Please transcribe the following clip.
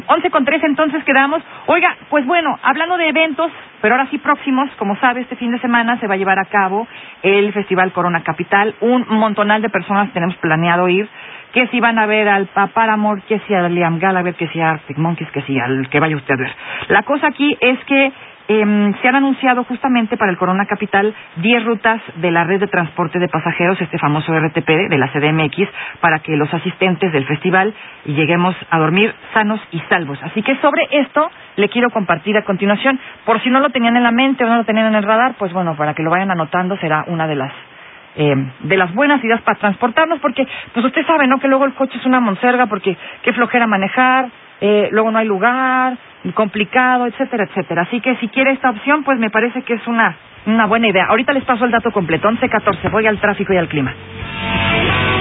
11:03 entonces quedamos. Oiga, pues bueno, hablando de eventos, pero ahora sí próximos, como sabe, este fin de semana se va a llevar a cabo el Festival Corona Capital. Un montonal de personas tenemos planeado ir, que si van a ver al Paramore, que si a Liam Gallagher, que si a Arctic Monkeys, que si al que vaya usted a ver. La cosa aquí es que se han anunciado justamente para el Corona Capital 10 rutas de la red de transporte de pasajeros, este famoso RTP de la CDMX, para que los asistentes del festival lleguemos a dormir sanos y salvos. Así que sobre esto le quiero compartir a continuación, por si no lo tenían en la mente o no lo tenían en el radar, pues bueno, para que lo vayan anotando, será una de las buenas ideas para transportarnos, porque pues usted sabe, ¿no?, que luego el coche es una monserga, porque qué flojera manejar, luego no hay lugar, complicado, etcétera, etcétera. Así que si quiere esta opción, pues me parece que es una buena idea. Ahorita les paso el dato completo, 11:14, voy al tráfico y al clima.